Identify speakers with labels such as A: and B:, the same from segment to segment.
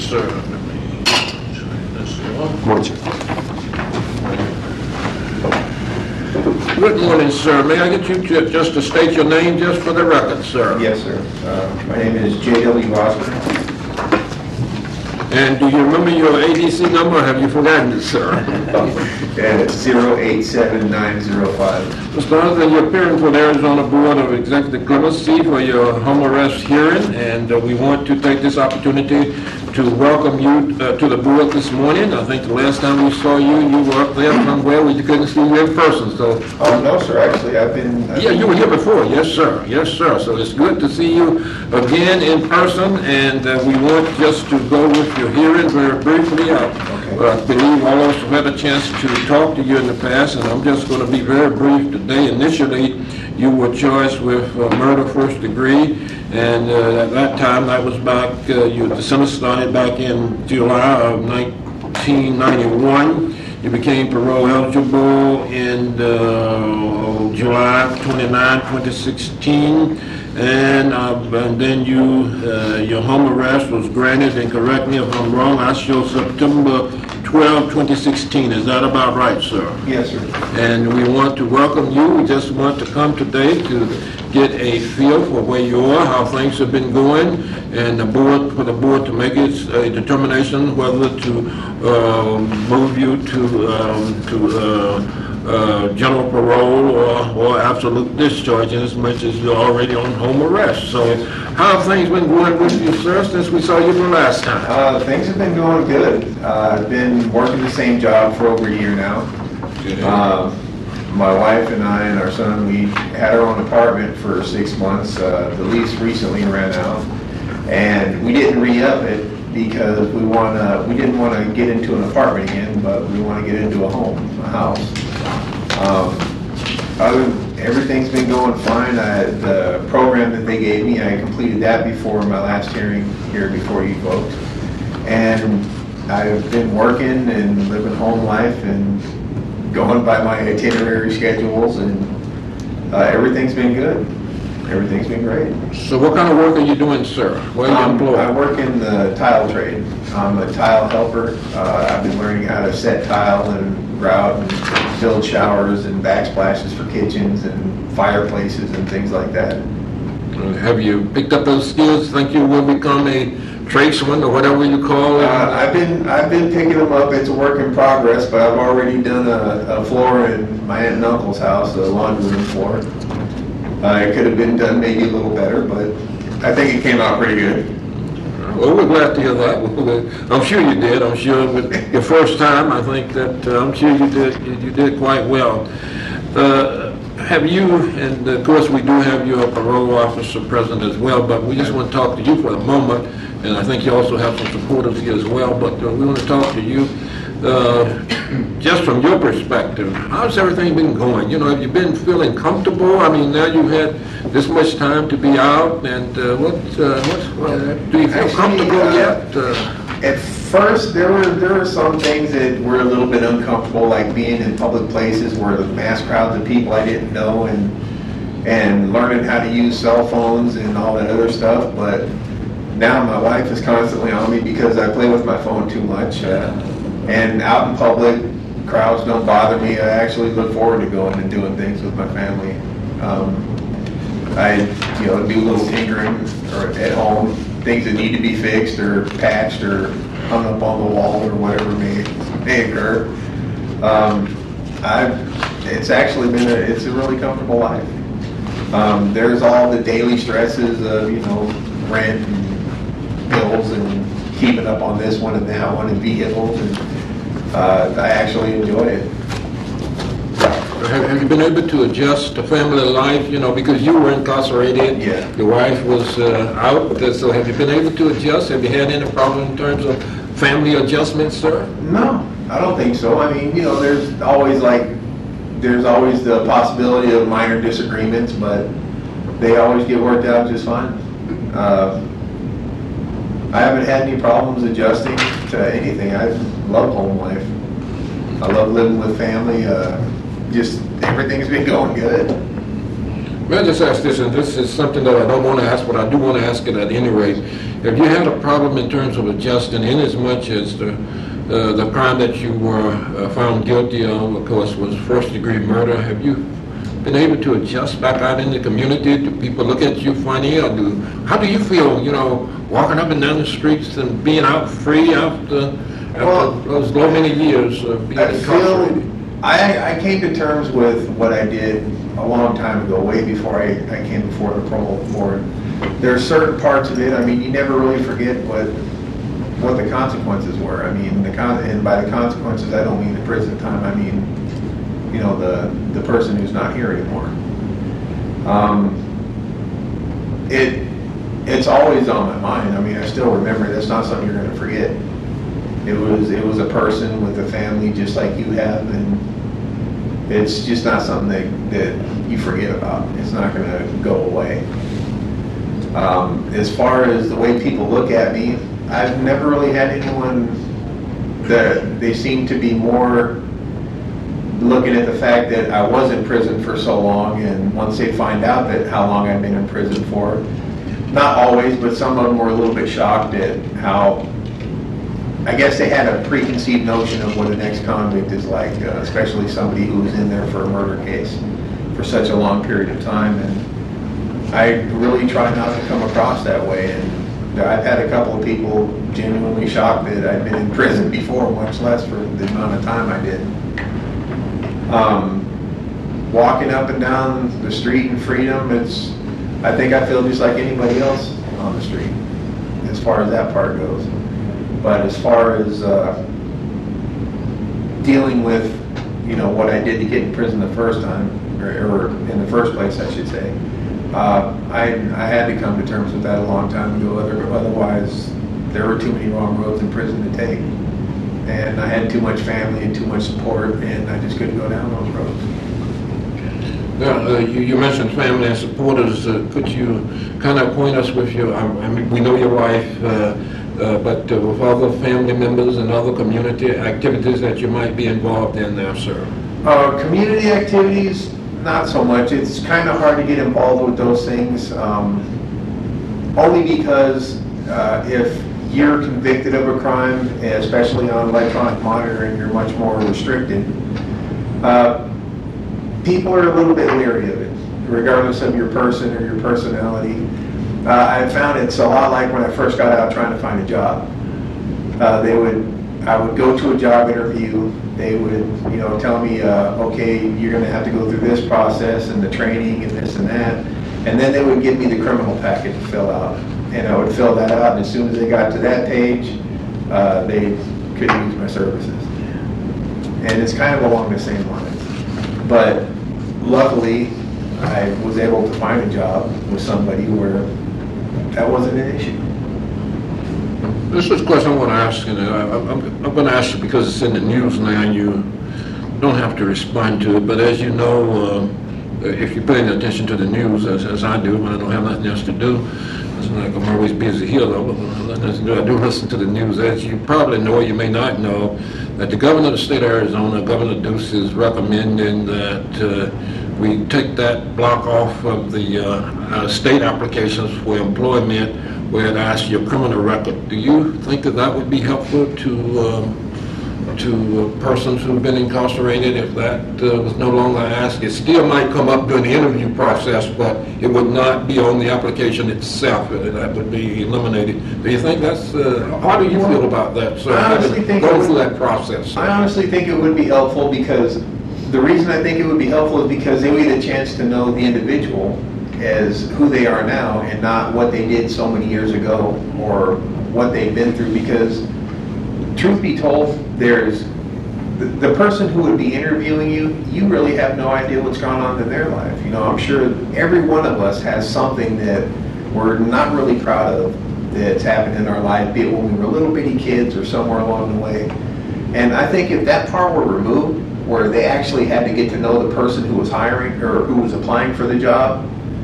A: sir. Let me turn this off.
B: Morning, sir.
A: Good morning, sir. May I get you just to state your name just for the record, sir?
C: Yes, sir. My name is J.W. Oscar.
A: And do you remember your ADC number, or have you forgotten it, sir?
C: And it's 087905.
A: Mr. Osborne, you're appearing for the Arizona Board of Executive Clemency for your home arrest hearing, and we want to take this opportunity to welcome you to the board this morning. I think the last time we saw you, you were up there somewhere where you couldn't see you in person, so...
C: Oh, no, sir. Actually, I've been...
A: Yeah, you were here before. Yes, sir. Yes, sir. So it's good to see you again in person, and we want just to go with your hearing very briefly. I believe all of us have had a chance to talk to you in the past, and I'm just going to be very brief today. Initially, you were charged with murder first degree, and at that time, that was back, the sentence started back in July of 1991. You became parole eligible in July 29, 2016, and then your home arrest was granted, and correct me if I'm wrong, I show September 12, 2016. Is that about right, sir?
C: Yes, sir.
A: And we want to welcome you. We just want to come today to get a feel for where you are, how things have been going, and for the board to make its determination whether to move you to general parole or absolute discharge, in as much as you're already on home arrest. So how have things been going with you, sir, since we saw you the last time?
C: Things have been going good. I've been working the same job for over a year now. My wife and I and our son, we had our own apartment for 6 months. The lease recently ran out, and we didn't re-up it because we didn't want to get into an apartment again, but we want to get into a house. Everything's been going fine. The program that they gave me, I completed that before my last hearing here before you folks, and I've been working and living home life and going by my itinerary schedules, and everything's been good. Everything's been great.
A: So what kind of work are you doing, sir? Where are you employed?
C: I work in the tile trade. I'm a tile helper. I've been learning how to set tile and grout and build showers and backsplashes for kitchens and fireplaces and things like that.
A: Have you picked up those skills? Think you will become a tradesman or whatever you call it?
C: I've been picking them up. It's a work in progress, but I've already done a floor in my aunt and uncle's house, a laundry room floor. It could have been done maybe a little better, but I think it came out pretty good.
A: Well, we're glad to hear that. I'm sure you did. I'm sure with your first time, I think that I'm sure you did quite well. Have you, and of course we do have your parole officer present as well, but we just want to talk to you for a moment, and I think you also have some supporters here as well, but we want to talk to you just from your perspective. How's everything been going? You know, have you been feeling comfortable? I mean, now you've had this much time to be out, and do you feel comfortable yet?
C: At first, there were some things that were a little bit uncomfortable, like being in public places where the mass crowds of people I didn't know, and learning how to use cell phones and all that other stuff. But now my wife is constantly on me because I play with my phone too much. And out in public, crowds don't bother me. I actually look forward to going and doing things with my family. I do a little tinkering or at home, things that need to be fixed or patched or hung up on the wall or whatever may occur. It's actually been it's a really comfortable life. There's all the daily stresses of rent and bills and keeping up on this one and that one and vehicles, and I actually enjoy it.
A: Have you been able to adjust to family life, because you were incarcerated?
C: Yeah.
A: Your wife was out, so have you been able to adjust? Have you had any problem in terms of family adjustments, sir?
C: No, I don't think so. I mean, there's always the possibility of minor disagreements, but they always get worked out just fine. I haven't had any problems adjusting to anything. I love home life. I love living with family. Just everything's been going good.
A: May I just ask this, and this is something that I don't want to ask, but I do want to ask it at any rate. Have you had a problem in terms of adjusting in as much as the crime that you were found guilty of course, was first-degree murder? Have you been able to adjust back out in the community? Do people look at you funny, or how do you feel, walking up and down the streets and being out free after those so many years of being incarcerated?
C: I came to terms with what I did a long time ago, way before I came before the parole board. There are certain parts of it, you never really forget what the consequences were. And by the consequences, I don't mean the prison time, I mean, the person who's not here anymore. It's always on my mind. I still remember. That's not something you're going to forget. It was a person with a family just like you have, and it's just not something that you forget about. It's not going to go away. As far as the way people look at me, I've never really had anyone that they seem to be more looking at the fact that I was in prison for so long, and once they find out that how long I've been in prison for, not always, but some of them were a little bit shocked at how, I guess they had a preconceived notion of what an ex-convict is like, especially somebody who was in there for a murder case for such a long period of time. And I really try not to come across that way. And I've had a couple of people genuinely shocked that I'd been in prison before, much less for the amount of time I did. Walking up and down the street in freedom, I think I feel just like anybody else on the street, as far as that part goes. But as far as dealing with, what I did to get in prison the first time, or in the first place, I should say, I had to come to terms with that a long time ago. Otherwise, there were too many wrong roads in prison to take. And I had too much family and too much support, and I just couldn't go down those roads.
A: Now, you mentioned family and supporters. Could you kind of acquaint us with we know your wife, but with other family members and other community activities that you might be involved in there, sir?
C: Community activities, not so much. It's kind of hard to get involved with those things, only because if you're convicted of a crime, especially on electronic monitoring, you're much more restricted. People are a little bit leery of it, regardless of your person or your personality. I found it's a lot like when I first got out trying to find a job. I would go to a job interview. They would, tell me, okay, you're going to have to go through this process and the training and this and that, and then they would give me the criminal packet to fill out, and I would fill that out. And as soon as they got to that page, they could use my services. And it's kind of along the same lines. But luckily, I was able to find a job with somebody where that wasn't an issue.
A: This is a question I want to ask, and I'm going to ask you because it's in the news now, and you don't have to respond to it, but as you know, if you're paying attention to the news, as I do, when I don't have nothing else to do, it's not like I'm always busy here, though, but when I have nothing else to do, I do listen to the news. As you probably know, or you may not know, that the governor of the state of Arizona, Governor Ducey, is recommending that we take that block off of the state applications for employment where it asks your criminal record. Do you think that would be helpful to persons who've been incarcerated if that was no longer asked? It still might come up during the interview process, but it would not be on the application itself. That would be eliminated. Do you think that's, how do you feel about that, sir?
C: I honestly think
A: go through that process.
C: I honestly think it would be helpful, because the reason I think it would be helpful is because they would get a chance to know the individual as who they are now and not what they did so many years ago or what they've been through. Because truth be told, there's the person who would be interviewing you really have no idea what's gone on in their life. I'm sure every one of us has something that we're not really proud of that's happened in our life, be it when we were little bitty kids or somewhere along the way. And I think if that part were removed, where they actually had to get to know the person who was hiring or who was applying for the job,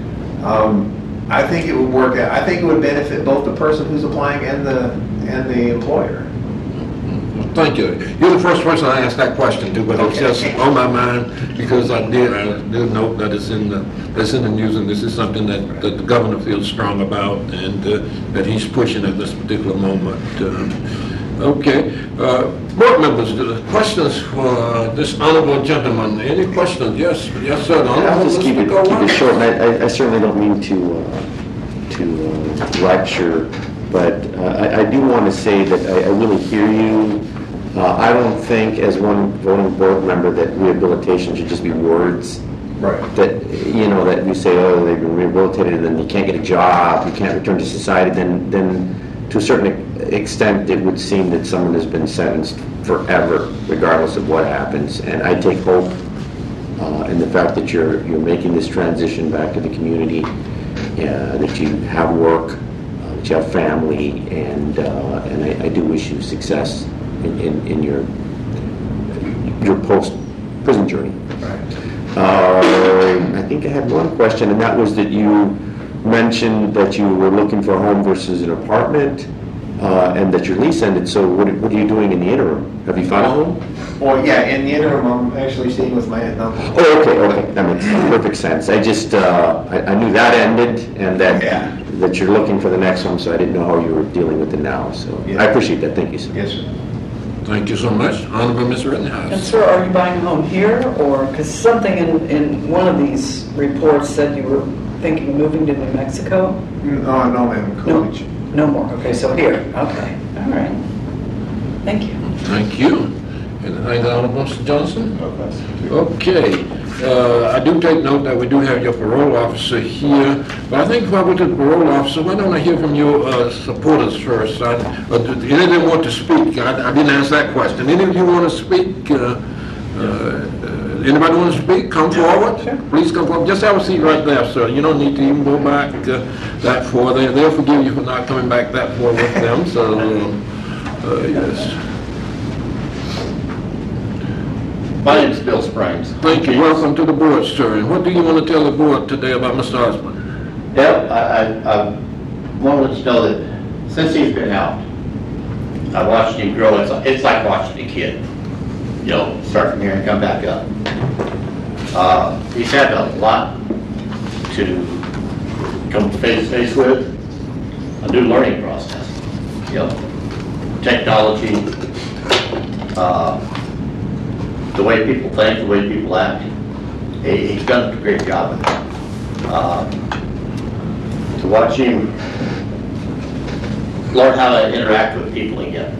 C: I think it would work out. I think it would benefit both the person who's applying and the employer.
A: Well, thank you. You're the first person I asked that question to, but it's just on my mind because I did note that it's in the news, and this is something that the governor feels strong about, and that he's pushing at this particular moment. Okay. Board members, questions for this honorable gentleman? Any questions? Yes, sir.
B: I'll just keep it short. And I certainly don't mean to lecture, but I do want to say that I really hear you. I don't think, as one voting board member, that rehabilitation should just be words.
C: Right.
B: That, that you say, oh, they've been rehabilitated, and then you can't get a job, you can't return to society, then to a certain extent, it would seem that someone has been sentenced forever, regardless of what happens. And I take hope in the fact that you're making this transition back to the community, that you have work, that you have family, and I do wish you success in your post-prison journey.
C: Right.
B: I think I had one question, and that was that you mentioned that you were looking for a home versus an apartment, and that your lease ended. So what are you doing in the interim? Have you found a home?
C: Well, yeah, in the interim, I'm actually staying with my aunt and uncle.
B: Oh, okay. That makes perfect sense. I just, I knew that ended, and that you're looking for the next one, so I didn't know how you were dealing with it now. So
C: Yeah.
B: I appreciate that. Thank you, sir.
C: Yes, sir.
A: Thank you so much. Honorable Ms.
D: And
A: Rittenhouse.
D: sir, are you buying a home here, or, because something in one of these reports said you were thinking of moving to New Mexico?
C: No, ma'am, college.
D: No more, okay, so here, okay, all right. Thank you.
A: Thank you. Anything, Honorable Mr. Johnson?
C: No question.
A: Okay. I do take note that we do have your parole officer here, but I think if I go to the parole officer, why don't I hear from your supporters first? Any of them want to speak? I didn't ask that question. Any of you want to speak? Anybody want to speak? Come forward.
D: Sure.
A: Please come forward. Just have a seat right there, sir. You don't need to even go back that far. They'll forgive you for not coming back that far with them. So, yes.
E: My name is Bill Springs.
A: Thank you. Welcome to the board, sir. And what do you want to tell the board today about Mr. Osborne?
E: Yep, I want to let you know that since he's been out, I watched him grow. It's like watching a kid, start from here and come back up. He's had a lot to come face to face with, a new learning process, technology, the way people think, the way people act. He's done a great job with it. To watch him learn how to interact with people again.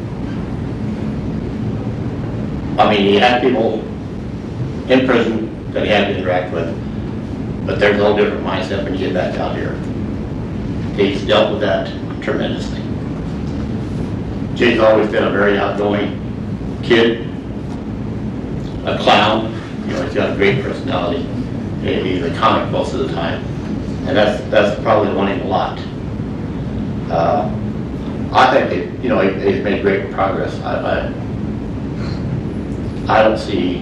E: I mean, he had people in prison that he had to interact with, but there's a whole different mindset when you get back out here. He's dealt with that tremendously. Jay's always been a very outgoing kid, a clown. He's got a great personality. He's a comic most of the time, and that's probably won him a lot. I think he's made great progress. I don't see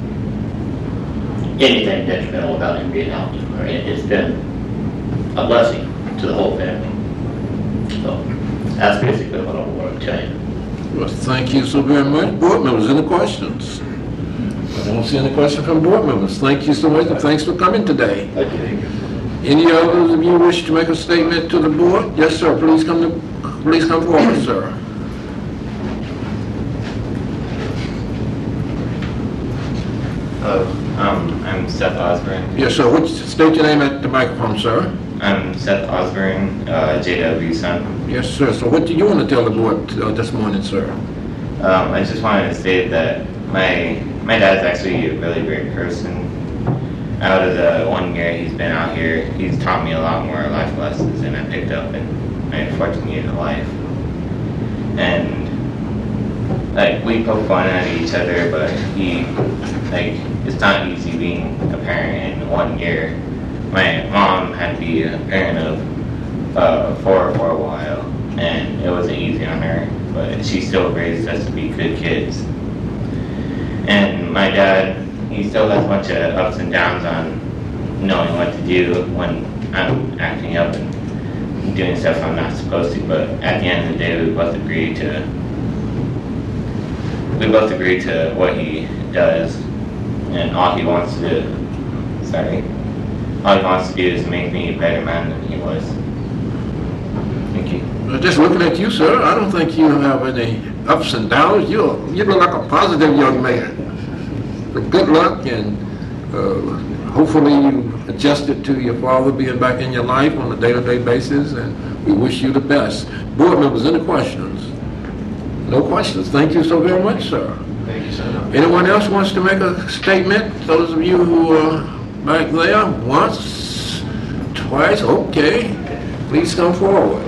E: anything detrimental about him being out. It's been a blessing to the whole family. So that's basically what I want to tell you.
A: Well, thank you so very much. Board members, any questions? I don't see any questions from board members. Thank you so much, and thanks for coming today.
E: Thank you.
A: Any others of you wish to make a statement to the board? Yes, sir. Please come forward, sir.
F: I'm Seth Osborne.
A: Yes, sir. State your name at the microphone, sir.
F: I'm Seth Osborne, JW's son.
A: Yes, sir. So what do you want to tell the board this morning, sir?
F: I just wanted to state that my dad's actually a really great person. Out of the 1 year he's been out here, he's taught me a lot more life lessons than I picked up in my 14 years of life. And we poke fun at each other, but it's not easy being a parent in 1 year. My mom had to be a parent of 4 for a while, and it wasn't easy on her, but she still raised us to be good kids. And my dad, he still has a bunch of ups and downs on knowing what to do when I'm acting up and doing stuff I'm not supposed to, but at the end of the day, we both agreed to we both agree to what he does, and all he wants to do. All he wants to do is make me a better man than he was. Thank you.
A: Just looking at you, sir, I don't think you have any ups and downs. You look like a positive young man. But good luck, and hopefully you adjusted to your father being back in your life on a day-to-day basis, and we wish you the best. Board members, any questions? No questions. Thank you so very much, sir.
C: Thank you, sir.
A: Anyone else wants to make a statement? Those of you who are back there, once, twice, okay. Please come forward.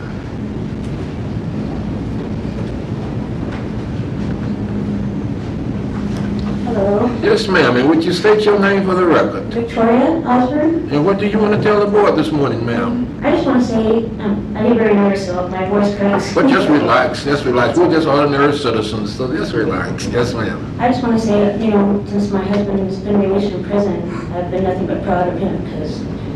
G: Hello,
A: Yes, ma'am, and would you state your name for the record?
G: Victoria Osborne.
A: And what do you want to tell the board this morning, ma'am?
G: I just want to say, I get very nervous, so my voice cracks.
A: But just relax, just relax. We're just ordinary citizens, so just relax. Yes, ma'am.
G: I just want to say, since my husband has been released from prison, I've been nothing but proud of him, because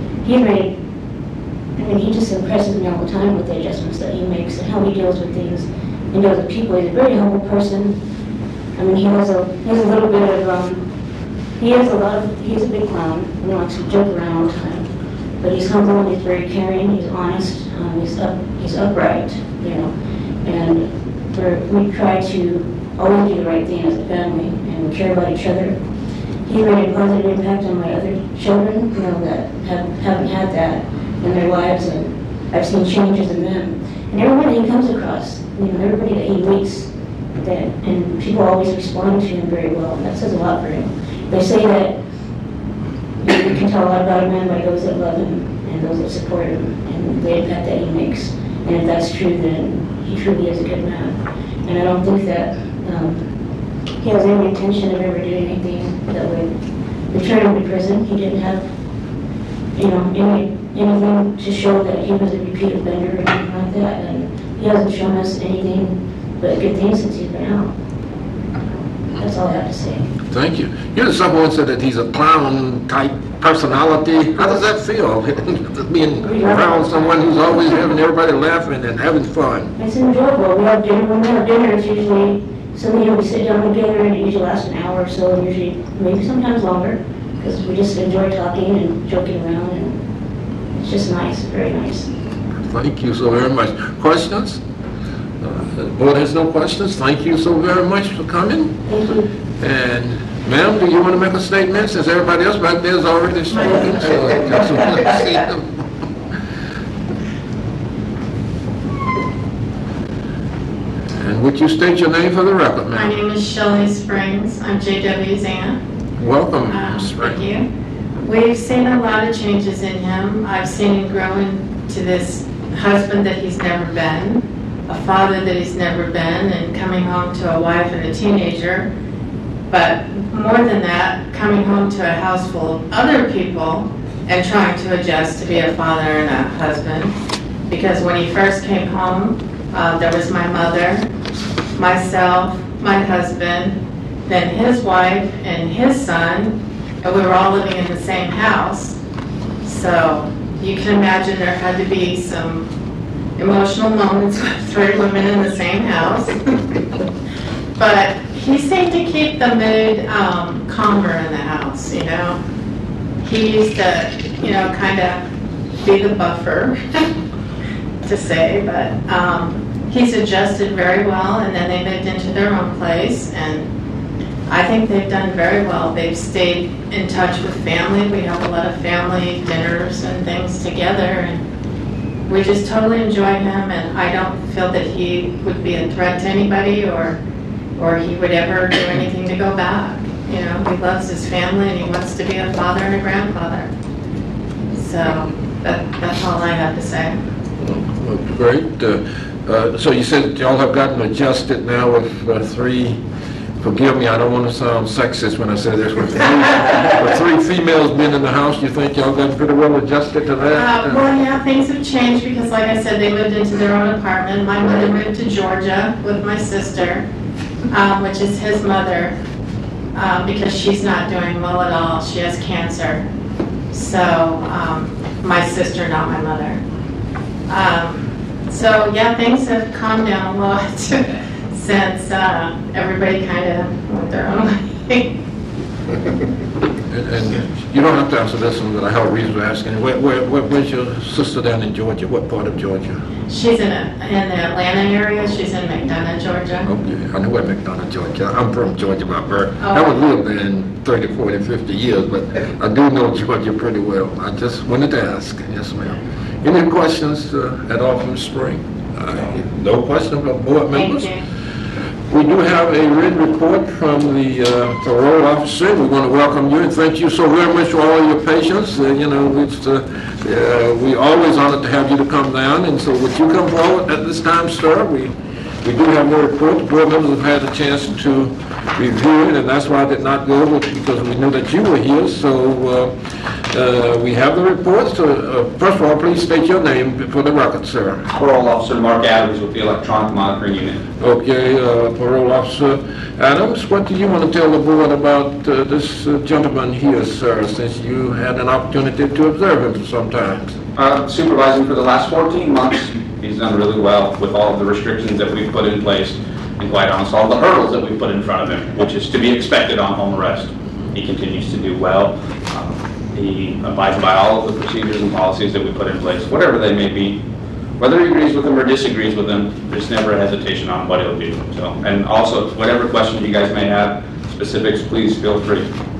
G: he just impresses me all the time with the adjustments that he makes and how he deals with things and deals with people. He's a very humble person. I mean, he has a little bit of, he's a big clown, and he likes to joke around all the time. But he's humble and he's very caring, he's honest, he's upright, and we try to always do the right thing as a family and care about each other. He made a positive impact on my other children, that haven't had that in their lives, and I've seen changes in them. And everybody he comes across, everybody that he meets, and people always respond to him very well, and that says a lot for him. They say that you can tell a lot about a man by those that love him and those that support him and the impact that he makes. And if that's true, then he truly is a good man. And I don't think that he has any intention of ever doing anything that would return him to prison. He didn't have, anything to show that he was a repeat offender or anything like that. And he hasn't shown us anything but good things since he's been out. That's all I have to say.
A: Thank you. Someone said that he's a clown-type personality. How does that feel, being around someone who's always having everybody laughing and having fun?
G: It's enjoyable. We have dinner. When we have dinner, it's usually, we sit down together and it usually lasts an hour or so, and usually maybe sometimes longer, because we just enjoy talking and joking around, and it's just nice, very nice.
A: Thank you so very much. Questions? The board has no questions. Thank you so very much for coming.
G: Thank you.
A: And ma'am, do you want to make a statement since everybody else back there has already spoken? So I just want to see them. And would you state your name for the record,
H: My
A: ma'am?
H: name is Shelley Springs. I'm JW's aunt.
A: Welcome, Ms.
H: Thank
A: Spring.
H: you. We've seen a lot of changes in him. I've seen him grow into this husband that he's never been, a father that he's never been, and coming home to a wife and a teenager. But more than that, coming home to a house full of other people and trying to adjust to be a father and a husband. Because when he first came home, there was my mother, myself, my husband, then his wife and his son, and we were all living in the same house. So you can imagine there had to be some emotional moments with 3 women in the same house. But he seemed to keep the mood calmer in the house, He used to, kind of be the buffer, to say, but he's adjusted very well, and then they moved into their own place, and I think they've done very well. They've stayed in touch with family. We have a lot of family dinners and things together, and we just totally enjoy him, and I don't feel that he would be a threat to anybody or he would ever do anything to go back. He loves his family, and he wants to be a father and a grandfather. So that's all I have to say.
A: Well, great. So you said y'all have gotten adjusted now with 3, forgive me, I don't want to sound sexist when I say this, with 3 females being in the house, you think y'all gotten pretty well adjusted to that?
H: Well, yeah, things have changed because, like I said, they moved into their own apartment. My mother moved to Georgia with my sister, which is his mother, because she's not doing well at all. She has cancer. So, my sister, not my mother. So, yeah, things have calmed down a lot. since everybody kind of went their own way.
A: And you don't have to answer this one, but I have a reason for asking. Where's your sister down in Georgia? What part of Georgia?
H: She's in the Atlanta area. She's in McDonough, Georgia.
A: Okay, I know where McDonough, Georgia. I'm from Georgia by birth.
H: Oh.
A: I haven't lived there in 30, 40, 50 years, but I do know Georgia pretty well. I just wanted to ask. Yes, ma'am. Any questions at all from the spring? No questions from board members?
H: Thank you.
A: We do have a written report from the parole officer. We want to welcome you and thank you so very much for all your patience. We always honored to have you to come down, and so would you come forward at this time, sir? We do have no report. The board members have had a chance to review it, and that's why I did not go over it, because we knew that you were here. So we have the report. So first of all, please state your name for the record, sir.
I: Parole Officer Mark Adams with the Electronic Monitoring Unit.
A: Okay, Parole Officer Adams, what do you want to tell the board about this gentleman here, sir, since you had an opportunity to observe him for some time?
I: Supervising for the last 14 months, he's done really well with all of the restrictions that we've put in place, and quite honestly, all the hurdles that we put in front of him, which is to be expected on home arrest. He continues to do well. He abides by all of the procedures and policies that we put in place, whatever they may be. Whether he agrees with them or disagrees with them, there's never a hesitation on what he'll do. So, and also, whatever questions you guys may have, specifics, please feel free.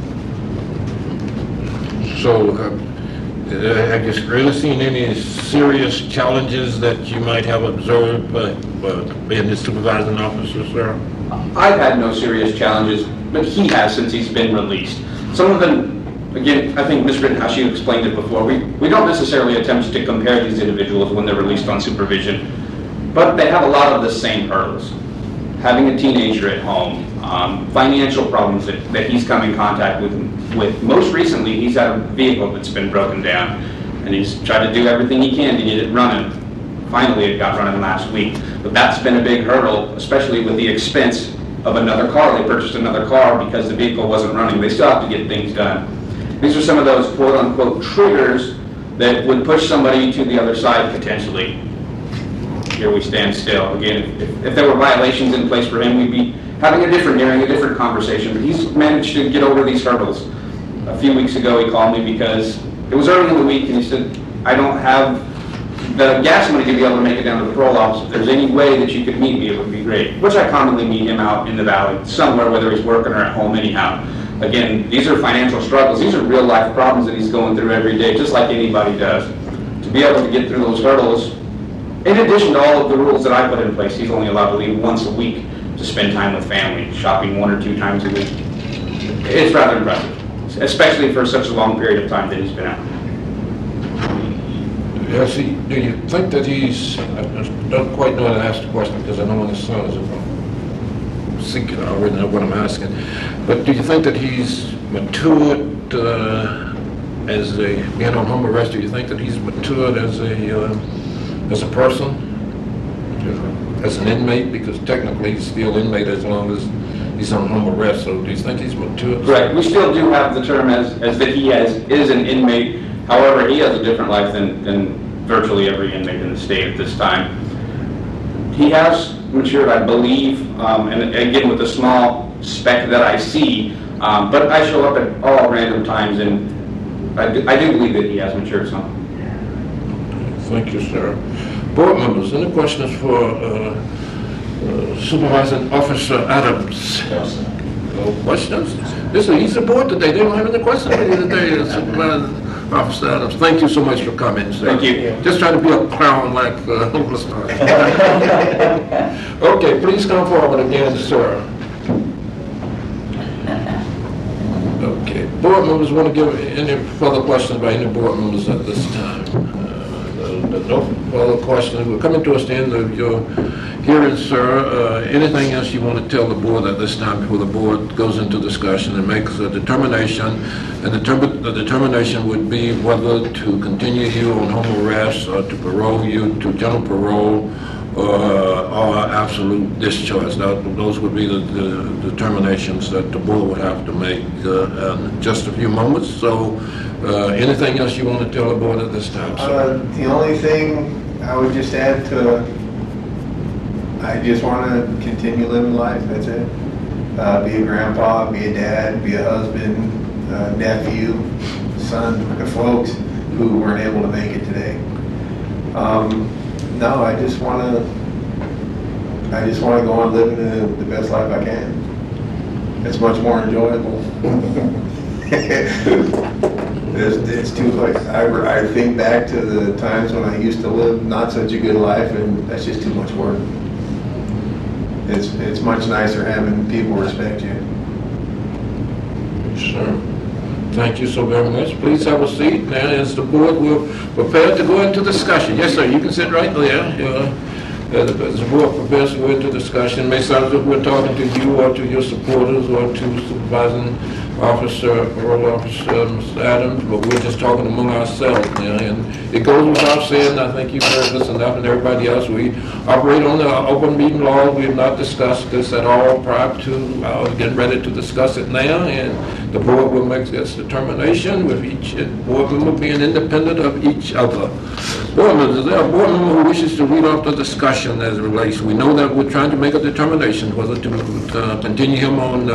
A: So, have you really seen any serious challenges that you might have observed being the supervising officer, sir?
I: I've had no serious challenges, but he has since he's been released. Some of them, again, I think Ms. Rittenhouse, you explained it before, we don't necessarily attempt to compare these individuals when they're released on supervision, but they have a lot of the same hurdles. Having a teenager at home, financial problems that he's come in contact with. Most recently, he's had a vehicle that's been broken down, and he's tried to do everything he can to get it running. Finally, it got running last week, but that's been a big hurdle, especially with the expense of another car. They purchased another car because the vehicle wasn't running. They still have to get things done. These are some of those quote-unquote triggers that would push somebody to the other side potentially. Here we stand still. Again, if there were violations in place for him, we'd be having a different hearing, a different conversation. But he's managed to get over these hurdles. A few weeks ago, he called me because it was early in the week, and he said, I don't have the gas money to be able to make it down to the parole office. If there's any way that you could meet me, it would be great. Which I commonly meet him out in the valley, somewhere, whether he's working or at home anyhow. Again, these are financial struggles. These are real life problems that he's going through every day, just like anybody does. To be able to get through those hurdles, in addition to all of the rules that I put in place, he's only allowed to leave once a week to spend time with family, shopping 1 or 2 times a week. It's rather impressive, especially for such a long period of time that he's been out.
A: Yes, do you think that he's, I don't quite know how to ask the question because I know when the son is I'm thinking, I already know what I'm asking, but do you think that he's matured as a, being on home arrest, do you think that he's matured as a person, as an inmate, because technically he's still inmate as long as he's on home arrest, so do you think he's matured?
I: Right, we still do have the term as that he is an inmate. However, he has a different life than virtually every inmate in the state at this time. He has matured, I believe, and again with the small speck that I see, but I show up at all random times, and I do believe that he has matured some.
A: Thank you, sir. Board members, any questions for Supervising Officer Adams? No questions? This is an easy board today. They don't have any questions for you today, Supervising Officer Adams. Thank you so much for coming, sir.
I: Thank you.
A: Just trying to be a clown like Hopeless. Okay, please come forward again, sir. Okay, board members want to give any further questions by any board members at this time? No further questions. We're coming towards the end of your hearing, sir. Anything else you want to tell the board at this time before the board goes into discussion and makes a determination? And the determination would be whether to continue you on home arrest or to parole you to general parole or absolute discharge. Those would be the determinations that the board would have to make in just a few moments. So anything else you want to tell the board at this time, sir?
C: The only thing I would just add to, I just want to continue living life, that's it. Be a grandpa, be a dad, be a husband, nephew, son to folks who weren't able to make it today. No, I just want to go on living the best life I can. It's much more enjoyable. It's too late. I think back to the times when I used to live not such a good life, and that's just too much work. It's much nicer having people respect you.
A: Sure. Thank you so very much. Please have a seat. Now, as the board will prepare to go into discussion. Yes, sir, you can sit right there. As the board prepares to go into discussion, it may sound as if we're talking to you or to your supporters or to Supervising Officer, Parole Officer, Mr. Adams, but we're just talking among ourselves now. And it goes without saying, I think you've heard this enough, and everybody else, we operate on the open meeting law. We have not discussed this at all prior to getting ready to discuss it now, and the board will make its determination with each board member being independent of each other. Board members, is there a board member who wishes to read off the discussion as it relates? We know that we're trying to make a determination whether to continue him on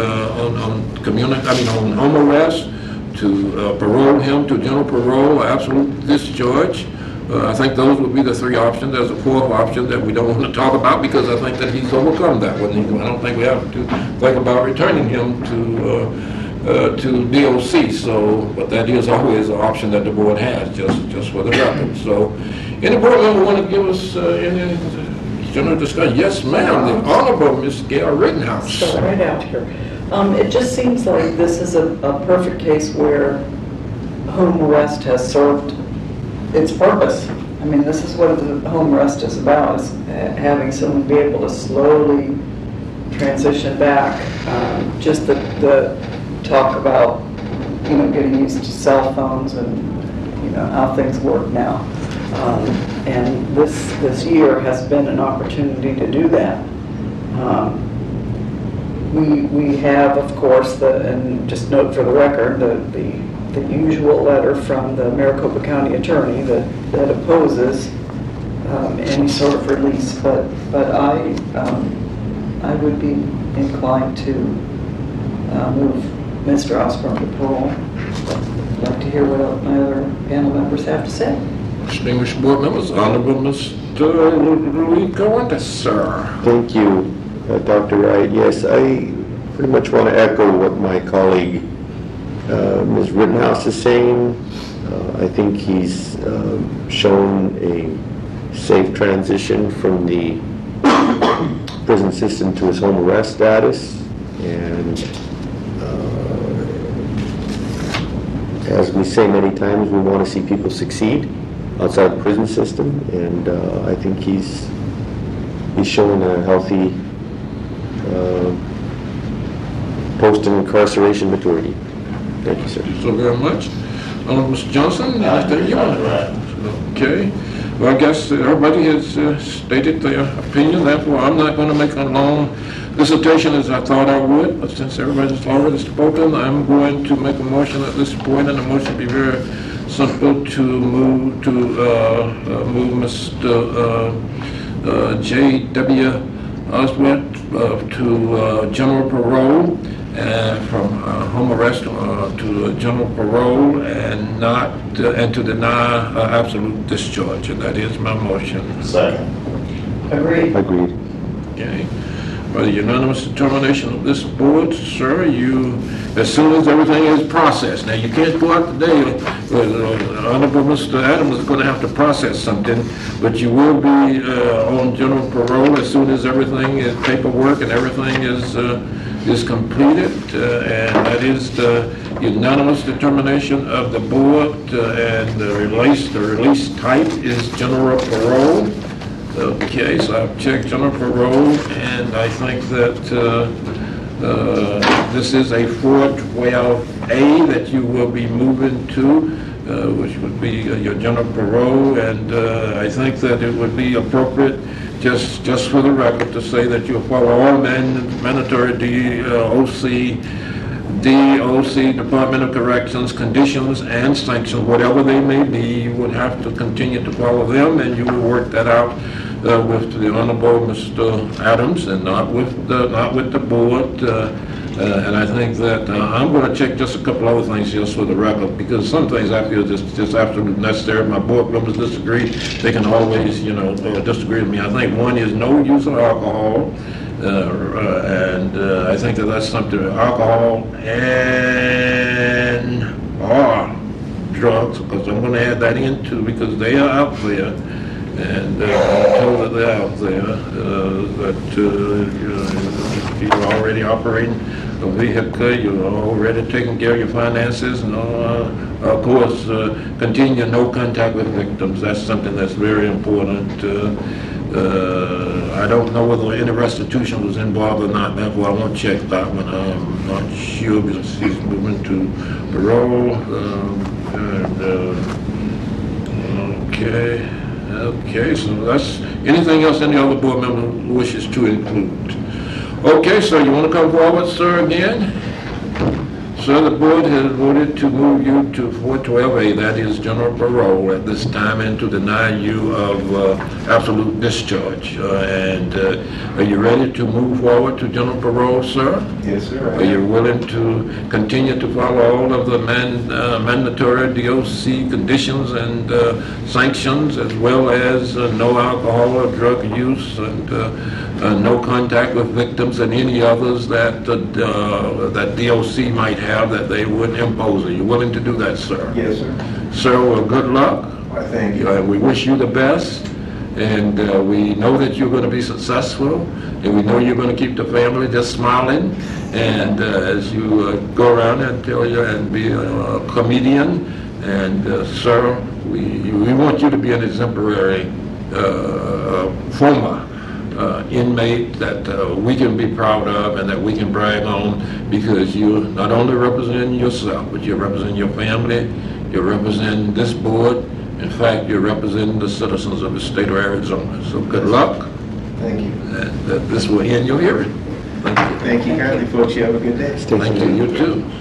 A: home arrest, to parole him to general parole or absolute discharge. I think those would be the three options. There's a fourth option that we don't want to talk about because I think that he's overcome that one. I don't think we have to think about returning him to DOC. So, but that is always an option that the board has, just for the record. So, any board member want to give us any general discussion? Yes, ma'am. The Honorable Ms. Gail Rittenhouse.
D: So right out here. It just seems like this is a perfect case where home arrest has served its purpose. I mean, this is what the home arrest is about, is having someone be able to slowly transition back. Just the talk about, getting used to cell phones and, how things work now. And this year has been an opportunity to do that. We have, of course, and just note for the record, the usual letter from the Maricopa County Attorney that opposes any sort of release. But I would be inclined to move Mr. Osborne to parole. I'd like to hear what my other panel members have to say.
A: Distinguished board members, Honorable Mr. Louis Carantes, sir.
J: Thank you, Dr. Wright. Yes, I pretty much want to echo what my colleague, Ms. Rittenhouse, is saying. I think he's shown a safe transition from the prison system to his home arrest status, and as we say many times, we want to see people succeed outside the prison system, and I think he's showing a healthy post-incarceration maturity. Thank you, sir.
A: Thank you so very much. Mr. Johnson, anything you want to? Okay. Well, I guess everybody has stated their opinion. Therefore, I'm not going to make a long dissertation as I thought I would. But since everybody's already spoken, I'm going to make a motion at this point, and the motion will be very simple to move Mr. J.W. Osborne to general parole, from home arrest to general parole, and to deny absolute discharge. And that is my motion.
E: Second.
D: Agreed.
J: Agreed.
A: Okay. By the unanimous determination of this board, sir, as soon as everything is processed. Now, you can't go out today. Honorable Mr. Adams is going to have to process something, but you will be on general parole as soon as everything is paperwork and everything is completed, and that is the unanimous determination of the board, and the release type is general parole. Okay, so I've checked general parole, and I think that this is a 412A that you will be moving to, which would be your general parole, and I think that it would be appropriate, just for the record, to say that you'll follow all mandatory DOC, Department of Corrections, conditions and sanctions, whatever they may be. You would have to continue to follow them, and you will work that out with the Honorable Mr. Adams and not with the board. And I think that I'm going to check just a couple other things just for the record, because some things I feel just absolutely necessary. If my board members disagree, they can always, disagree with me. I think one is no use of alcohol. And I think that's something, alcohol and or drugs, because I'm going to add that in too, because they are out there, and I'm told that they're out there, that you're already operating a vehicle, you're already taking care of your finances, and of course, continue no contact with victims. That's something that's very important. I don't know whether any restitution was involved or not, therefore I won't check that one. I'm not sure, because he's moving to parole. Okay, so that's, anything else any other board member wishes to include? Okay, so you want to come forward, sir, again? Sir, the board has voted to move you to 412A, that is general parole at this time, and to deny you of absolute discharge. Are you ready to move forward to general parole, sir?
C: Yes, sir.
A: Are you willing to continue to follow all of the mandatory DOC conditions and sanctions, as well as no alcohol or drug use, and no contact with victims, and any others that that DOC might have that they would impose? Are you willing to do that, sir?
C: Yes, sir.
A: Sir, well, good luck.
C: I thank you.
A: We wish you the best, and we know that you're going to be successful, and we know you're going to keep the family just smiling, and as you go around and tell you and be a comedian, and sir, we want you to be an exemplary former inmate that we can be proud of and that we can brag on, because you not only represent yourself, but you represent your family, you represent this board. In fact, you're representing the citizens of the state of Arizona. So good luck.
C: Thank you.
A: And this will end your hearing. Thank you.
C: Thank you kindly, folks. You have a good day.
A: Thank you. You too.